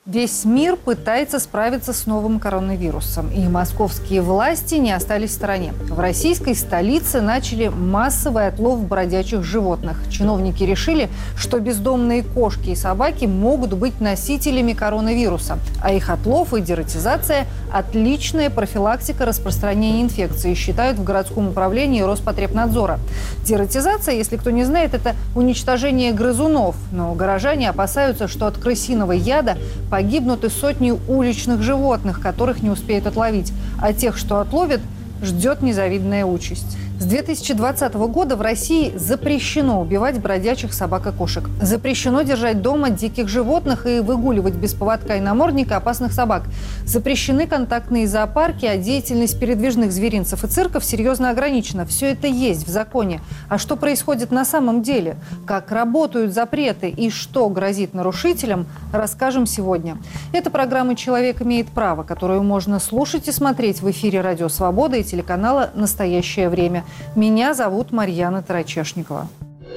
Весь мир пытается справиться с новым коронавирусом, и московские власти не остались в стороне. В российской столице начали массовый отлов бродячих животных. Чиновники решили, что бездомные кошки и собаки могут быть носителями коронавируса, а их отлов и дератизация – отличная профилактика распространения инфекции, считают в городском управлении Роспотребнадзора. Дератизация, если кто не знает, это уничтожение грызунов, но горожане опасаются, что от крысиного яда погибнут и сотни уличных животных, которых не успеют отловить. А тех, что отловят, ждет незавидная участь. С 2020 года в России запрещено убивать бродячих собак и кошек. Запрещено держать дома диких животных и выгуливать без поводка и намордника опасных собак. Запрещены контактные зоопарки, а деятельность передвижных зверинцев и цирков серьезно ограничена. Все это есть в законе. А что происходит на самом деле? Как работают запреты и что грозит нарушителям, расскажем сегодня. Это программа «Человек имеет право», которую можно слушать и смотреть в эфире «Радио Свобода» и телеканала «Настоящее время». Меня зовут Марьяна Тарачешникова.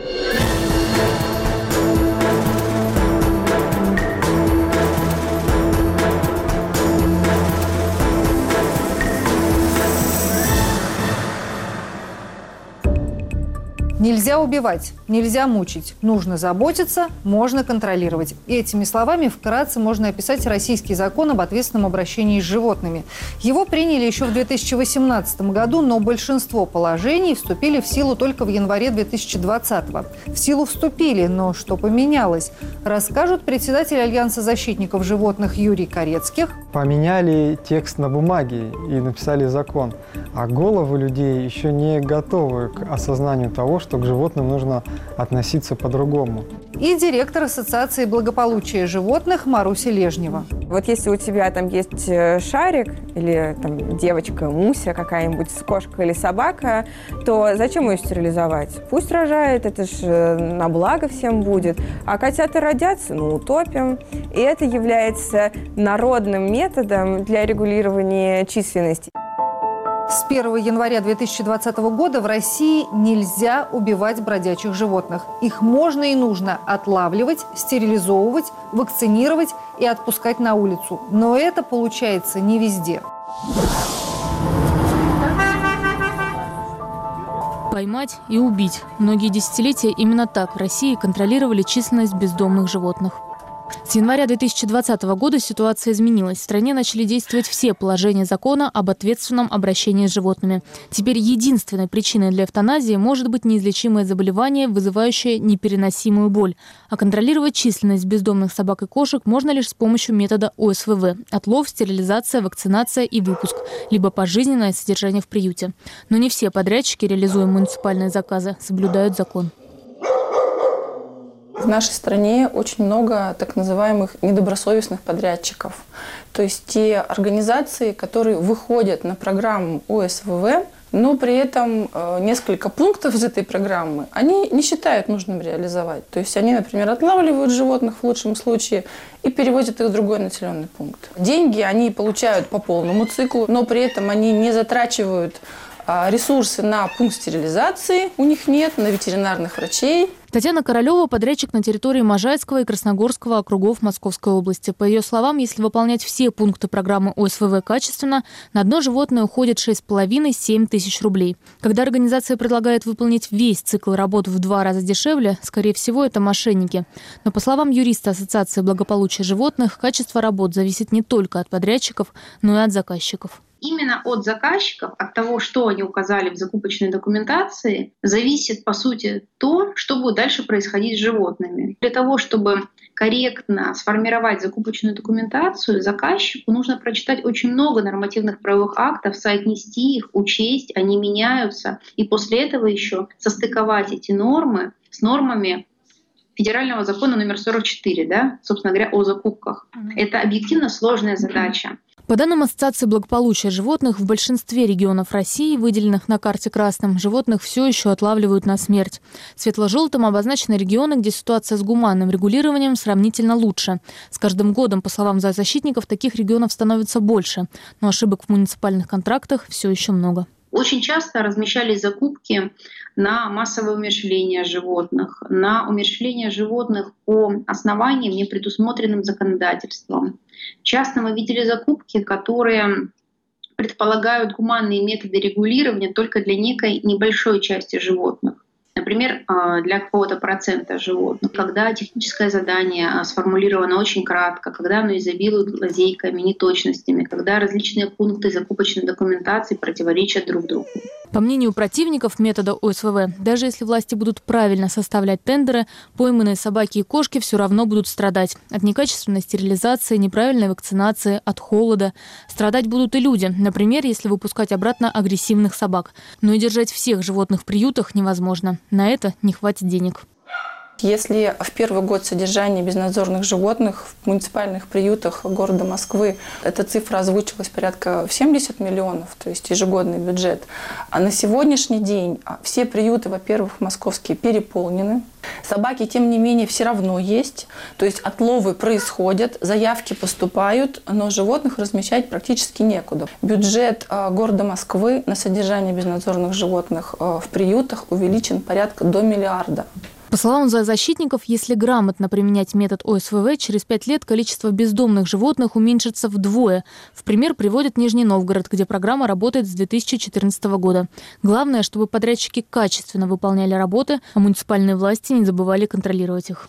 Нельзя убивать, нельзя мучить. Нужно заботиться, можно контролировать. Этими словами вкратце можно описать российский закон об ответственном обращении с животными. Его приняли еще в 2018 году, но большинство положений вступили в силу только в январе 2020. В силу вступили, но что поменялось? Расскажут председатель Альянса защитников животных Юрий Корецких. Поменяли текст на бумаге и написали закон, а головы людей еще не готовы к осознанию того, что к животным нужно относиться по-другому. И директор Ассоциации благополучия животных Маруся Лежнева. Вот если у тебя там есть шарик или там девочка, Муся какая-нибудь, кошка или собака, то зачем ее стерилизовать? Пусть рожает, это ж на благо всем будет. А котята родятся, утопим. И это является народным методом для регулирования численности. С 1 января 2020 года в России нельзя убивать бродячих животных. Их можно и нужно отлавливать, стерилизовывать, вакцинировать и отпускать на улицу. Но это получается не везде. Поймать и убить. Многие десятилетия именно так в России контролировали численность бездомных животных. С января 2020 года ситуация изменилась. В стране начали действовать все положения закона об ответственном обращении с животными. Теперь единственной причиной для эвтаназии может быть неизлечимое заболевание, вызывающее непереносимую боль. А контролировать численность бездомных собак и кошек можно лишь с помощью метода ОСВВ – отлов, стерилизация, вакцинация и выпуск, либо пожизненное содержание в приюте. Но не все подрядчики, реализуя муниципальные заказы, соблюдают закон. В нашей стране очень много так называемых недобросовестных подрядчиков. То есть те организации, которые выходят на программу ОСВВ, но при этом несколько пунктов из этой программы они не считают нужным реализовать. То есть они, например, отлавливают животных в лучшем случае и перевозят их в другой населенный пункт. Деньги они получают по полному циклу, но при этом они не затрачивают ресурсы на пункт стерилизации, у них нет, на ветеринарных врачей. Татьяна Королева – подрядчик на территории Можайского и Красногорского округов Московской области. По ее словам, если выполнять все пункты программы ОСВВ качественно, на одно животное уходит 6,5–7 тысяч рублей. Когда организация предлагает выполнить весь цикл работ в 2 раза дешевле, скорее всего, это мошенники. Но по словам юриста Ассоциации благополучия животных, качество работ зависит не только от подрядчиков, но и от заказчиков. Именно от заказчиков, от того, что они указали в закупочной документации, зависит, по сути, то, что будет дальше происходить с животными. Для того, чтобы корректно сформировать закупочную документацию, заказчику нужно прочитать очень много нормативных правовых актов, соотнести их, учесть, они меняются, и после этого еще состыковать эти нормы с нормами федерального закона номер 44, собственно говоря, о закупках. Это объективно сложная задача. По данным Ассоциации благополучия животных, в большинстве регионов России, выделенных на карте красным, животных все еще отлавливают на смерть. Светло-желтым обозначены регионы, где ситуация с гуманным регулированием сравнительно лучше. С каждым годом, по словам зоозащитников, таких регионов становится больше. Но ошибок в муниципальных контрактах все еще много. Очень часто размещались закупки на массовое умерщвление животных, на умерщвление животных по основаниям, не предусмотренным законодательством. Часто мы видели закупки, которые предполагают гуманные методы регулирования только для некой небольшой части животных. Например, для какого-то процента животных. Когда техническое задание сформулировано очень кратко, когда оно изобилует лазейками, неточностями, когда различные пункты закупочной документации противоречат друг другу. По мнению противников метода ОСВВ, даже если власти будут правильно составлять тендеры, пойманные собаки и кошки все равно будут страдать. От некачественной стерилизации, неправильной вакцинации, от холода. Страдать будут и люди, например, если выпускать обратно агрессивных собак. Но и держать всех животных в приютах невозможно. На это не хватит денег. Если в первый год содержания безнадзорных животных в муниципальных приютах города Москвы эта цифра озвучилась порядка в 70 миллионов, то есть ежегодный бюджет, а на сегодняшний день все приюты, во-первых, московские переполнены, собаки, тем не менее, все равно есть, то есть отловы происходят, заявки поступают, но животных размещать практически некуда. Бюджет города Москвы на содержание безнадзорных животных в приютах увеличен порядка до миллиарда. По словам зоозащитников, если грамотно применять метод ОСВВ, через 5 лет количество бездомных животных уменьшится вдвое. В пример приводит Нижний Новгород, где программа работает с 2014 года. Главное, чтобы подрядчики качественно выполняли работы, а муниципальные власти не забывали контролировать их.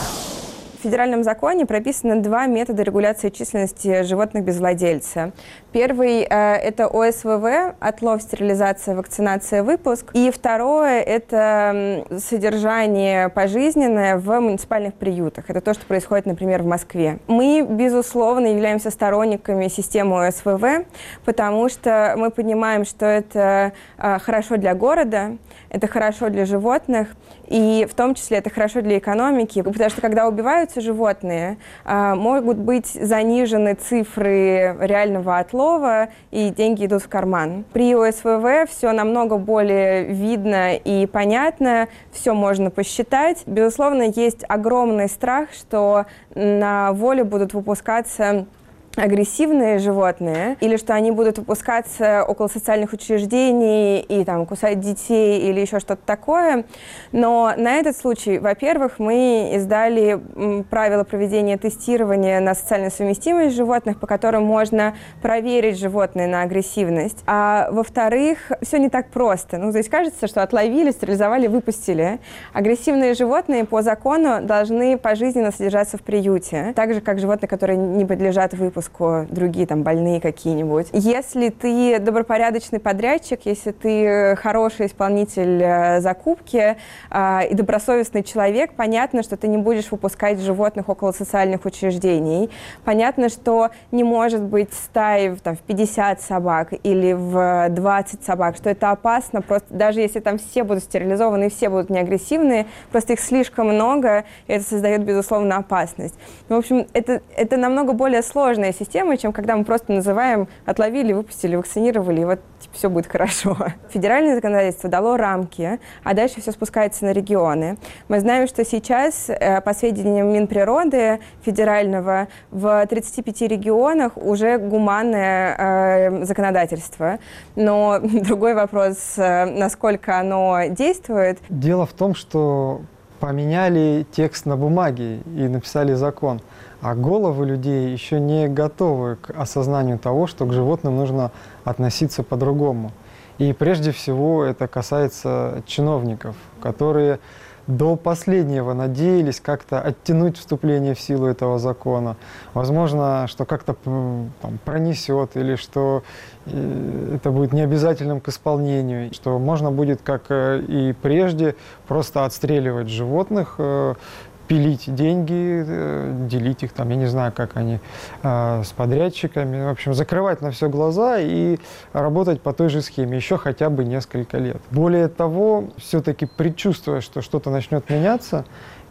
В федеральном законе прописано два метода регуляции численности животных без владельца. Первый – это ОСВВ, отлов, стерилизация, вакцинация, выпуск. И второе – это содержание пожизненное в муниципальных приютах. Это то, что происходит, например, в Москве. Мы, безусловно, являемся сторонниками системы ОСВВ, потому что мы понимаем, что это хорошо для города, это хорошо для животных, и в том числе это хорошо для экономики, потому что когда убиваются животные, могут быть занижены цифры реального отлова, и деньги идут в карман. При ОСВВ все намного более видно и понятно, все можно посчитать. Безусловно, есть огромный страх, что на волю будут выпускаться агрессивные животные, или что они будут выпускаться около социальных учреждений и там кусать детей или еще что-то такое. Но на этот случай, во-первых, мы издали правила проведения тестирования на социальную совместимость животных, по которым можно проверить животное на агрессивность. А во-вторых, все не так просто. То есть кажется, что отловили, стерилизовали, выпустили. Агрессивные животные по закону должны пожизненно содержаться в приюте, так же, как животные, которые не подлежат выпуску, другие там больные какие-нибудь. Если ты добропорядочный подрядчик, если ты хороший исполнитель закупки и добросовестный человек, понятно, что ты не будешь выпускать животных около социальных учреждений. Понятно, что не может быть стаи в 50 собак или в 20 собак, что это опасно, просто даже если там все будут стерилизованы и все будут неагрессивные, просто их слишком много, и это создает, безусловно, опасность. В общем, это намного более сложная система, чем когда мы просто называем «отловили, выпустили, вакцинировали», и вот все будет хорошо. Федеральное законодательство дало рамки, а дальше все спускается на регионы. Мы знаем, что сейчас, по сведениям Минприроды федерального, в 35 регионах уже гуманное законодательство. Но другой вопрос, насколько оно действует. Дело в том, что поменяли текст на бумаге и написали закон. А головы людей еще не готовы к осознанию того, что к животным нужно относиться по-другому. И прежде всего это касается чиновников, которые до последнего надеялись как-то оттянуть вступление в силу этого закона. Возможно, что как-то пронесет, или что это будет необязательным к исполнению, что можно будет, как и прежде, просто отстреливать животных, пилить деньги, делить их, я не знаю, как они, с подрядчиками. В общем, закрывать на все глаза и работать по той же схеме еще хотя бы несколько лет. Более того, все-таки предчувствуя, что что-то начнет меняться,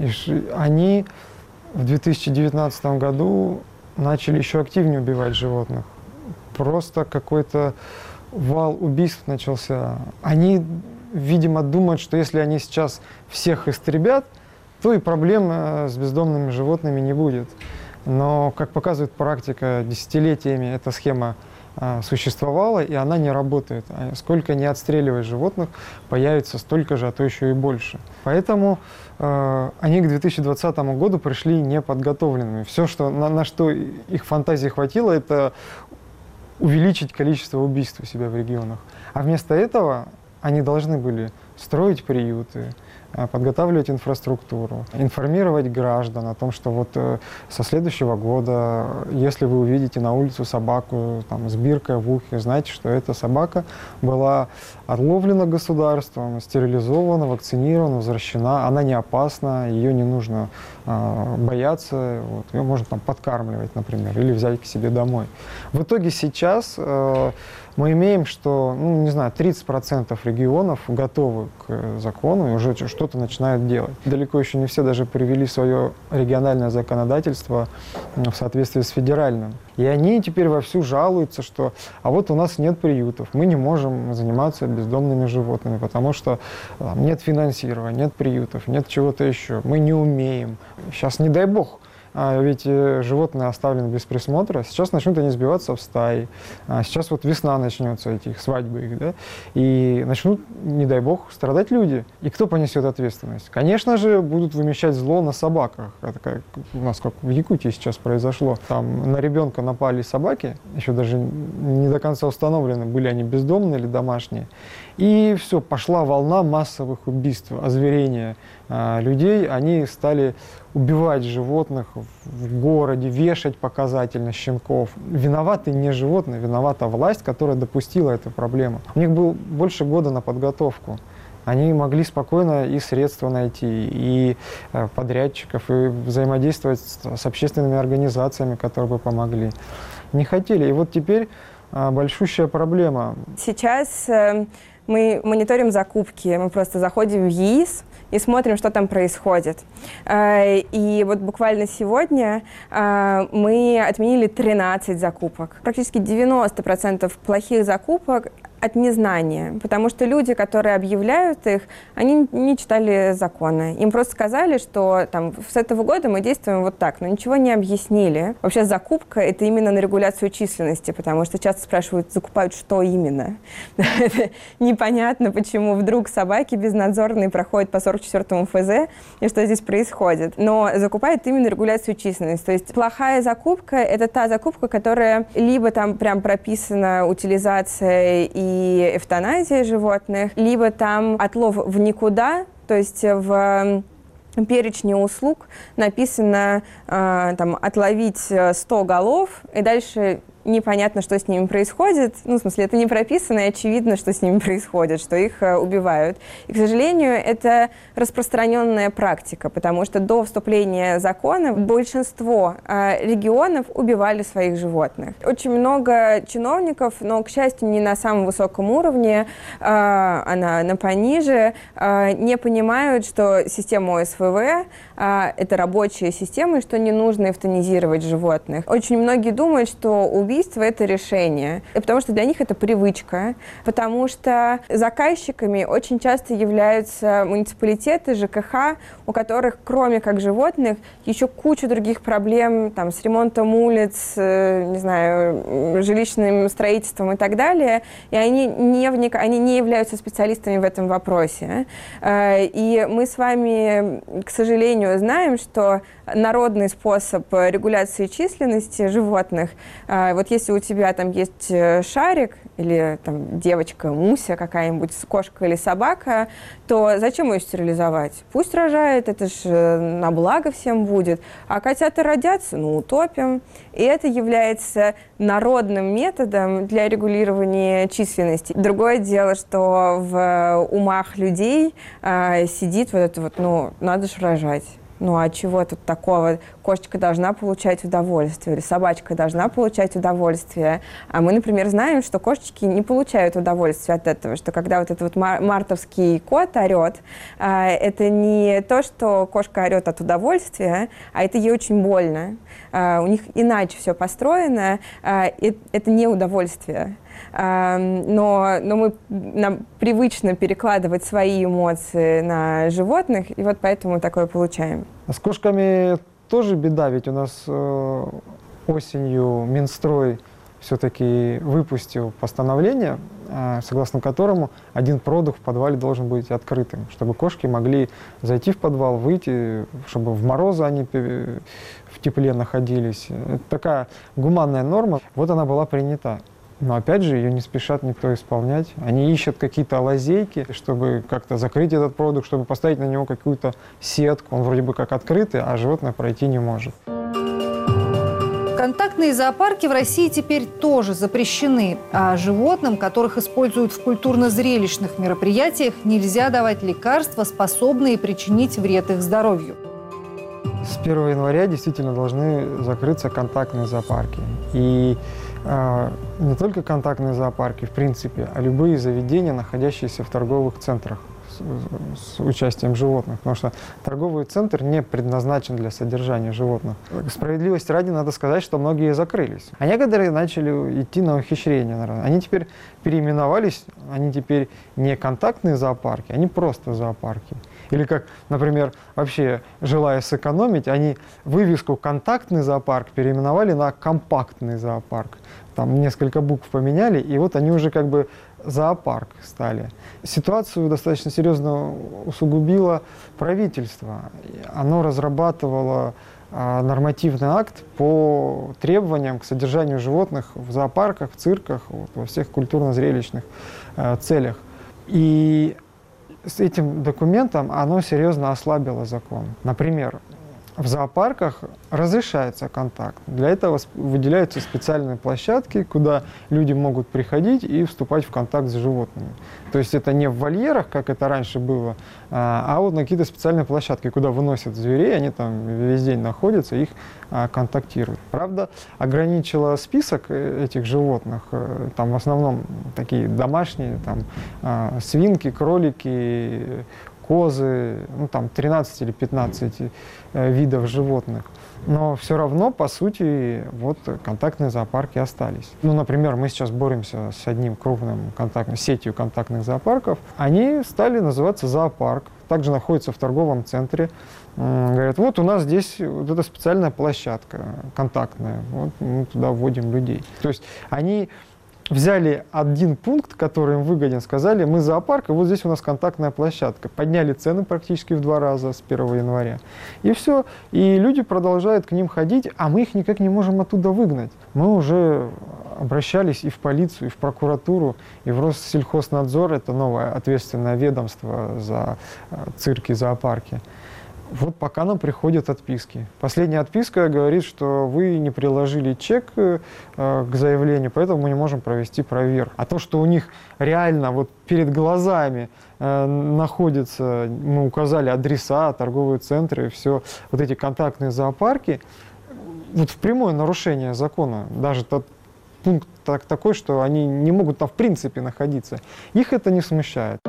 они в 2019 году начали еще активнее убивать животных. Просто какой-то вал убийств начался. Они, видимо, думают, что если они сейчас всех истребят, то и проблем с бездомными животными не будет. Но, как показывает практика, десятилетиями эта схема существовала, и она не работает. Сколько не отстреливать животных, появится столько же, а то еще и больше. Поэтому они к 2020 году пришли неподготовленными. Все, на что их фантазии хватило, это увеличить количество убийств у себя в регионах. А вместо этого они должны были строить приюты, подготавливать инфраструктуру, информировать граждан о том, что вот со следующего года, если вы увидите на улицу собаку с биркой в ухе, знайте, что эта собака была отловлена государством, стерилизована, вакцинирована, возвращена, она не опасна, ее не нужно бояться, ее можно подкармливать, например, или взять к себе домой. В итоге сейчас мы имеем, что, 30% регионов готовы к закону и уже что-то начинают делать. Далеко еще не все даже привели свое региональное законодательство в соответствии с федеральным. И они теперь вовсю жалуются, что а вот у нас нет приютов, мы не можем заниматься бездомными животными, потому что нет финансирования, нет приютов, нет чего-то еще, мы не умеем. Сейчас, не дай бог, ведь животные оставлены без присмотра, сейчас начнут они сбиваться в стаи, сейчас вот весна начнется, их свадьбы их, да, и начнут, не дай бог, страдать люди. И кто понесет ответственность? Конечно же, будут вымещать зло на собаках. Это у нас как в Якутии сейчас произошло. Там на ребенка напали собаки, еще даже не до конца установлено, были они бездомные или домашние. И все, пошла волна массовых убийств, озверения людей. Они стали убивать животных в городе, вешать показательно щенков. Виноваты не животные, виновата власть, которая допустила эту проблему. У них было больше года на подготовку. Они могли спокойно и средства найти, и подрядчиков, и взаимодействовать с общественными организациями, которые бы помогли. Не хотели. И вот теперь большущая проблема. Сейчас мы мониторим закупки, мы просто заходим в ЕИС и смотрим, что там происходит. И вот буквально сегодня мы отменили 13 закупок. Практически 90% плохих закупок от незнания, потому что люди, которые объявляют их, они не читали законы. Им просто сказали, что с этого года мы действуем вот так, но ничего не объяснили. Вообще закупка — это именно на регуляцию численности, потому что часто спрашивают, закупают что именно. Непонятно, почему вдруг собаки безнадзорные проходят по 44-му ФЗ, и что здесь происходит. Но закупает именно регуляцию численности. То есть плохая закупка — это та закупка, которая либо там прям прописана утилизация и эвтаназия животных, либо там отлов в никуда, то есть в перечне услуг написано отловить 100 голов, и дальше непонятно, что с ними происходит. В смысле, это не прописано, и очевидно, что с ними происходит, что их убивают. И, к сожалению, это распространенная практика, потому что до вступления закона большинство регионов убивали своих животных. Очень много чиновников, но, к счастью, не на самом высоком уровне, а на пониже, не понимают, что система ОСВВ это рабочая система, и что не нужно эвтанизировать животных. Очень многие думают, что убийство — это решение, потому что для них это привычка, потому что заказчиками очень часто являются муниципалитеты, ЖКХ, у которых, кроме как животных, еще куча других проблем с ремонтом улиц, жилищным строительством и так далее, и они не являются специалистами в этом вопросе. И мы с вами, к сожалению, знаем, что народный способ регуляции численности животных, вот если у тебя есть шарик или девочка, Муся какая-нибудь, кошка или собака, то зачем ее стерилизовать? Пусть рожает, это же на благо всем будет. А котята родятся, утопим. И это является народным методом для регулирования численности. Другое дело, что в умах людей сидит надо же рожать. А чего тут такого? Кошечка должна получать удовольствие, или собачка должна получать удовольствие. А мы, например, знаем, что кошечки не получают удовольствие от этого, что когда этот мартовский кот орет, это не то, что кошка орет от удовольствия, а это ей очень больно. У них иначе все построено, это не удовольствие. Но нам привычно перекладывать свои эмоции на животных, и вот поэтому такое получаем. А с кошками тоже беда, ведь у нас осенью Минстрой все-таки выпустил постановление, согласно которому один продух в подвале должен быть открытым, чтобы кошки могли зайти в подвал, выйти, чтобы в морозы они в тепле находились. Это такая гуманная норма. Вот она была принята. Но опять же, ее не спешат никто исполнять. Они ищут какие-то лазейки, чтобы как-то закрыть этот продукт, чтобы поставить на него какую-то сетку. Он вроде бы как открытый, а животное пройти не может. Контактные зоопарки в России теперь тоже запрещены, а животным, которых используют в культурно-зрелищных мероприятиях, нельзя давать лекарства, способные причинить вред их здоровью. С 1 января действительно должны закрыться контактные зоопарки. И не только контактные зоопарки, в принципе, а любые заведения, находящиеся в торговых центрах с участием животных, потому что торговый центр не предназначен для содержания животных. Справедливости ради надо сказать, что многие закрылись. А некоторые начали идти на ухищрение. Они теперь переименовались, они теперь не контактные зоопарки, они просто зоопарки. Или как, например, вообще, желая сэкономить, они вывеску «контактный зоопарк» переименовали на «компактный зоопарк». Там несколько букв поменяли, и вот они уже как бы зоопарк стали. Ситуацию достаточно серьезно усугубило правительство. Оно разрабатывало нормативный акт по требованиям к содержанию животных в зоопарках, в цирках, во всех культурно-зрелищных целях. И с этим документом оно серьезно ослабило закон. Например, в зоопарках разрешается контакт. Для этого выделяются специальные площадки, куда люди могут приходить и вступать в контакт с животными. То есть это не в вольерах, как это раньше было, а вот на какие-то специальные площадки, куда выносят зверей, они там весь день находятся, их контактируют. Правда, ограничила список этих животных, там в основном такие домашние, там свинки, кролики, козы, ну, там 13 или 15 видов животных. Но все равно, по сути, вот контактные зоопарки остались. Ну, например, мы сейчас боремся с одним крупным сетью контактных зоопарков. Они стали называться зоопарк, также находятся в торговом центре. Говорят, вот у нас здесь вот эта специальная площадка контактная, вот мы туда вводим людей. То есть они взяли один пункт, который им выгоден, сказали, мы зоопарк, и вот здесь у нас контактная площадка. Подняли цены практически в 2 раза с 1 января. И все. И люди продолжают к ним ходить, а мы их никак не можем оттуда выгнать. Мы уже обращались и в полицию, и в прокуратуру, и в Россельхознадзор, это новое ответственное ведомство за цирки, зоопарки. Вот пока нам приходят отписки. Последняя отписка говорит, что вы не приложили чек к заявлению, поэтому мы не можем провести проверку. А то, что у них реально вот перед глазами находятся, мы указали адреса, торговые центры, все вот эти контактные зоопарки, вот в прямое нарушение закона, даже тот пункт такой, что они не могут там в принципе находиться, их это не смущает.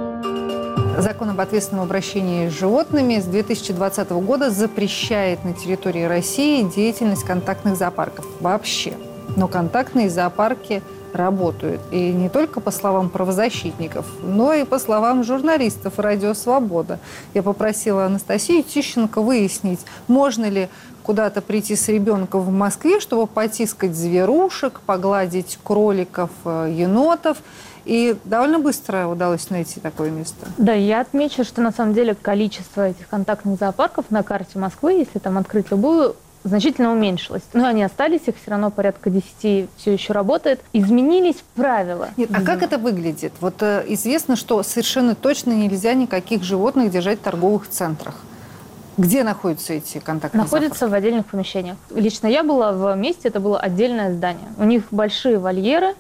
Закон об ответственном обращении с животными с 2020 года запрещает на территории России деятельность контактных зоопарков вообще. Но контактные зоопарки работают. И не только по словам правозащитников, но и по словам журналистов «Радио Свобода». Я попросила Анастасию Тищенко выяснить, можно ли куда-то прийти с ребенком в Москве, чтобы потискать зверушек, погладить кроликов, енотов. И довольно быстро удалось найти такое место. Да, я отмечу, что на самом деле количество этих контактных зоопарков на карте Москвы, если там открыть любую, значительно уменьшилось. Но они остались, их все равно порядка 10 все еще работает. Изменились правила. Нет, а как это выглядит? Вот известно, что совершенно точно нельзя никаких животных держать в торговых центрах. Где находятся эти контактные зоопарки? Находятся в отдельных помещениях. Лично я была в месте, это было отдельное здание. У них большие вольеры,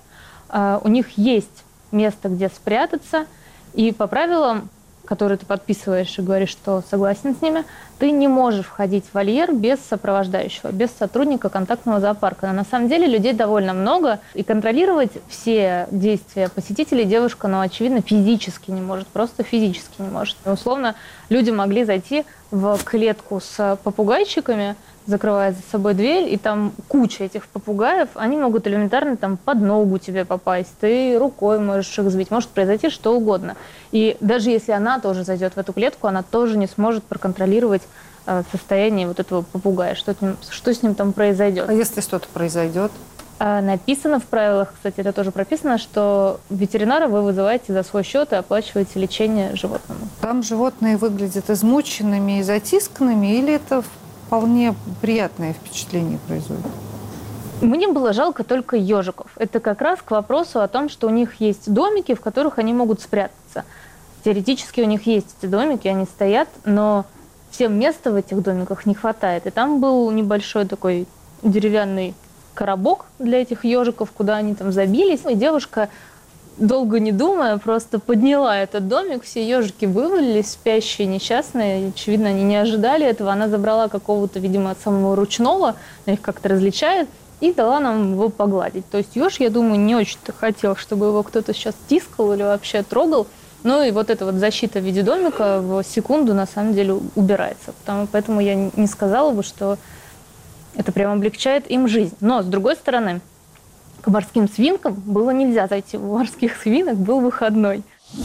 у них есть место, где спрятаться, и по правилам, которые ты подписываешь и говоришь, что согласен с ними, ты не можешь входить в вольер без сопровождающего, без сотрудника контактного зоопарка. Но на самом деле людей довольно много, и контролировать все действия посетителей девушка, ну, очевидно, физически не может, просто физически не может. И, условно, люди могли зайти в клетку с попугайчиками, закрывая за собой дверь, и там куча этих попугаев, они могут элементарно там под ногу тебе попасть, ты рукой можешь их сбить, может произойти что угодно. И даже если она тоже зайдет в эту клетку, она тоже не сможет проконтролировать состояние вот этого попугая, что с ним там произойдет. А если что-то произойдет? Написано в правилах, кстати, это тоже прописано, что ветеринара вы вызываете за свой счет и оплачиваете лечение животному. Там животные выглядят измученными и затисканными, или это вполне приятное впечатление производит? Мне было жалко только ежиков. Это как раз к вопросу о том, что у них есть домики, в которых они могут спрятаться. Теоретически у них есть эти домики, они стоят, но всем места в этих домиках не хватает. И там был небольшой такой деревянный коробок для этих ежиков, куда они там забились. И девушка, долго не думая, просто подняла этот домик, все ежики вывалились, спящие, несчастные. Очевидно, они не ожидали этого. Она забрала какого-то, видимо, от самого ручного, она их как-то различает, и дала нам его погладить. То есть еж, я думаю, не очень-то хотел, чтобы его кто-то сейчас тискал или вообще трогал. Ну и вот эта вот защита в виде домика в секунду на самом деле убирается. Поэтому я не сказала бы, что это прям облегчает им жизнь. Но, с другой стороны, к морским свинкам было нельзя зайти. У морских свинок был выходной.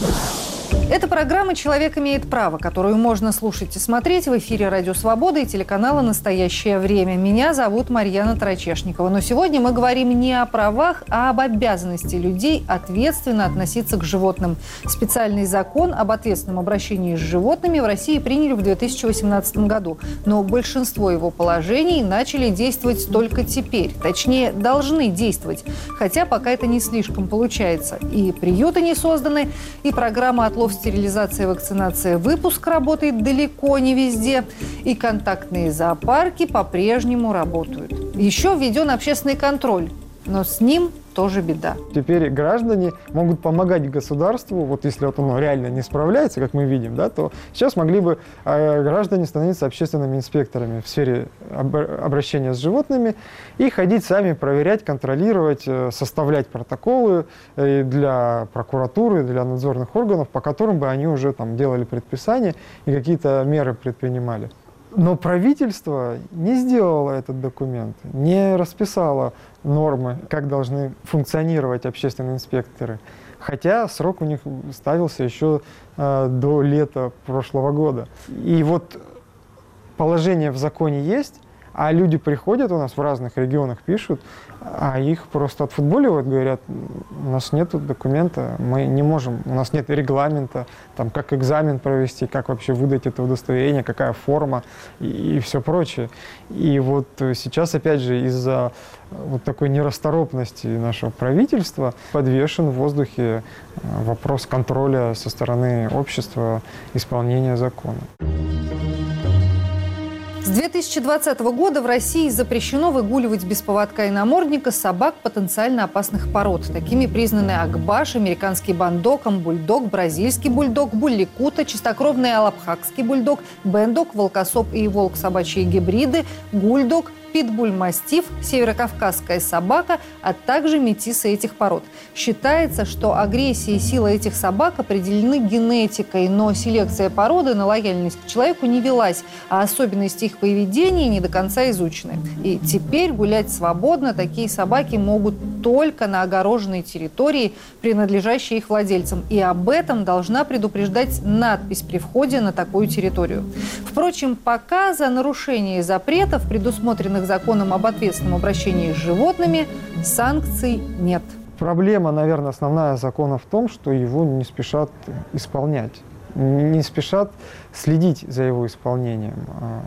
Это программа «Человек имеет право», которую можно слушать и смотреть в эфире «Радио Свобода» и телеканала «Настоящее время». Меня зовут Марьяна Трачешникова. Но сегодня мы говорим не о правах, а об обязанности людей ответственно относиться к животным. Специальный закон об ответственном обращении с животными в России приняли в 2018 году. Но большинство его положений начали действовать только теперь. Точнее, должны действовать. Хотя пока это не слишком получается. И приюты не созданы, и программа «Отлов, стерилизация, вакцинация, выпуск» работает далеко не везде. И контактные зоопарки по-прежнему работают. Еще введен общественный контроль, но с ним тоже беда. Теперь граждане могут помогать государству, вот если вот оно реально не справляется, как мы видим, да, то сейчас могли бы граждане становиться общественными инспекторами в сфере обращения с животными и ходить сами, проверять, контролировать, составлять протоколы для прокуратуры, для надзорных органов, по которым бы они уже там делали предписания и какие-то меры предпринимали. Но правительство не сделало этот документ, не расписало нормы, как должны функционировать общественные инспекторы. Хотя срок у них ставился еще до лета прошлого года. И вот положение в законе есть, а люди приходят у нас в разных регионах, пишут, а их просто отфутболивают, говорят, у нас нет документа, мы не можем, у нас нет регламента, там, как экзамен провести, как вообще выдать это удостоверение, какая форма и все прочее. И вот сейчас, опять же, из-за вот такой нерасторопности нашего правительства подвешен в воздухе вопрос контроля со стороны общества исполнения закона. С 2020 года в России запрещено выгуливать без поводка и намордника собак потенциально опасных пород. Такими признаны акбаш, американский бандоком, бульдог, бразильский бульдог, булликута, чистокровный алабхакский бульдог, бендог, волкособ и волк собачьи гибриды, гульдог, питбуль-мастиф, северокавказская собака, а также метисы этих пород. Считается, что агрессия и сила этих собак определены генетикой, но селекция породы на лояльность к человеку не велась, а особенности их поведения не до конца изучены. И теперь гулять свободно такие собаки могут только на огороженной территории, принадлежащей их владельцам. И об этом должна предупреждать надпись при входе на такую территорию. Впрочем, пока за нарушение запретов, предусмотренных законом об ответственном обращении с животными, санкций нет. Проблема, наверное, основная закона в том, что его не спешат исполнять, не спешат следить за его исполнением.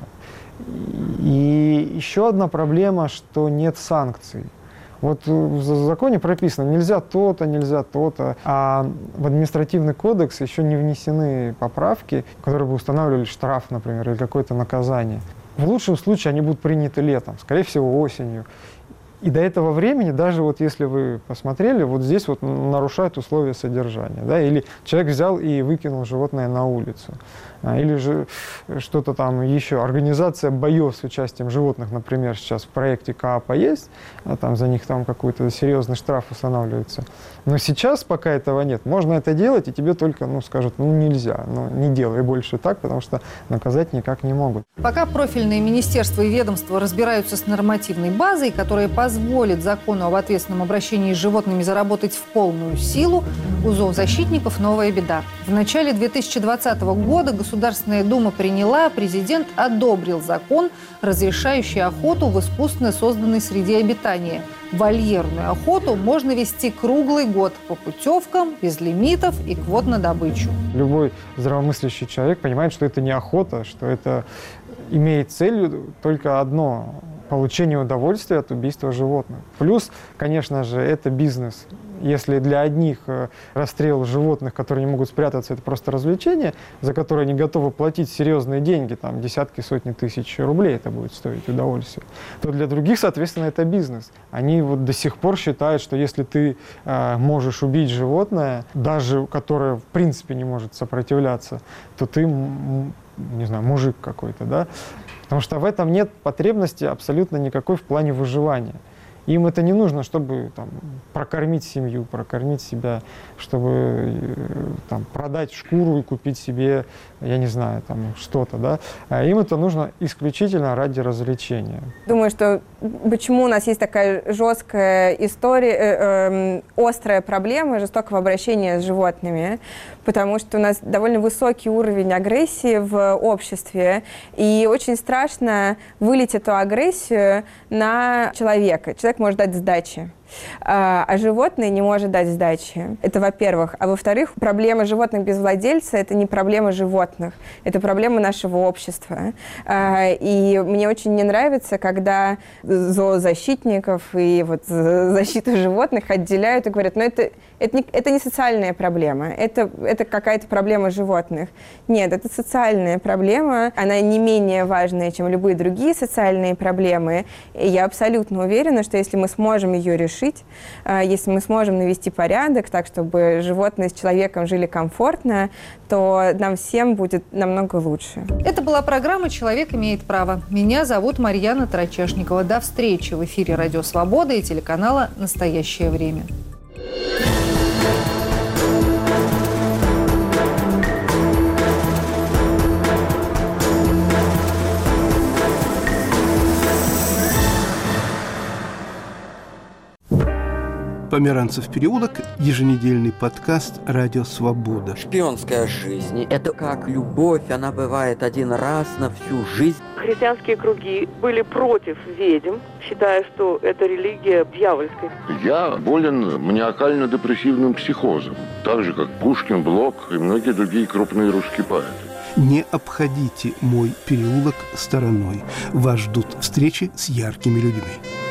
И еще одна проблема, что нет санкций. Вот в законе прописано, нельзя то-то, нельзя то-то, а в административный кодекс еще не внесены поправки, которые бы устанавливали штраф, например, или какое-то наказание. В лучшем случае они будут приняты летом, скорее всего, осенью. И до этого времени, даже вот если вы посмотрели, вот здесь вот нарушают условия содержания. Да? Или человек взял и выкинул животное на улицу. Или же что-то там еще. Организация боев с участием животных, например, сейчас в проекте КАПа есть, а там за них там какой-то серьезный штраф устанавливается. Но сейчас пока этого нет. Можно это делать, и тебе только скажут, нельзя, не делай больше так, потому что наказать никак не могут. Пока профильные министерства и ведомства разбираются с нормативной базой, которая позволит позволит закону об ответственном обращении с животными заработать в полную силу, у зоозащитников новая беда. В начале 2020 года Государственная Дума приняла, а президент одобрил закон, разрешающий охоту в искусственно созданной среде обитания. Вольерную охоту можно вести круглый год по путевкам, без лимитов и квот на добычу. Любой здравомыслящий человек понимает, что это не охота, что это имеет целью только одно – получение удовольствия от убийства животных. Плюс, конечно же, это бизнес. Если для одних расстрел животных, которые не могут спрятаться, это просто развлечение, за которое они готовы платить серьезные деньги, там десятки, сотни тысяч рублей это будет стоить удовольствие, то для других, соответственно, это бизнес. Они вот до сих пор считают, что если ты можешь убить животное, даже которое в принципе не может сопротивляться, то ты, не знаю, мужик какой-то, да? Потому что в этом нет потребности абсолютно никакой в плане выживания. Им это не нужно, чтобы там, прокормить семью, прокормить себя, чтобы там, продать шкуру и купить себе, я не знаю, там, что-то. Да? А им это нужно исключительно ради развлечения. Думаю, что почему у нас есть такая жесткая история, острая проблема жестокого обращения с животными, потому что у нас довольно высокий уровень агрессии в обществе, и очень страшно вылить эту агрессию на человека. Человек может дать сдачи, а животное не может дать сдачи. Это во-первых. А во-вторых, проблема животных без владельца – это не проблема животных, это проблема нашего общества. И мне очень не нравится, когда зоозащитников и вот защиту животных отделяют и говорят, это не социальная проблема, это какая-то проблема животных. Нет, это социальная проблема, она не менее важная, чем любые другие социальные проблемы. И я абсолютно уверена, что если мы сможем ее решить, если мы сможем навести порядок так, чтобы животные с человеком жили комфортно, то нам всем будет намного лучше. Это была программа «Человек имеет право». Меня зовут Марьяна Тарачешникова. До встречи в эфире «Радио Свобода» и телеканала «Настоящее время». Померанцев переулок, еженедельный подкаст «Радио Свобода». Шпионская жизнь – это как любовь, она бывает один раз на всю жизнь. Христианские круги были против ведьм, считая, что это религия дьявольская. Я болен маниакально-депрессивным психозом, так же, как Пушкин, Блок и многие другие крупные русские поэты. Не обходите мой переулок стороной. Вас ждут встречи с яркими людьми.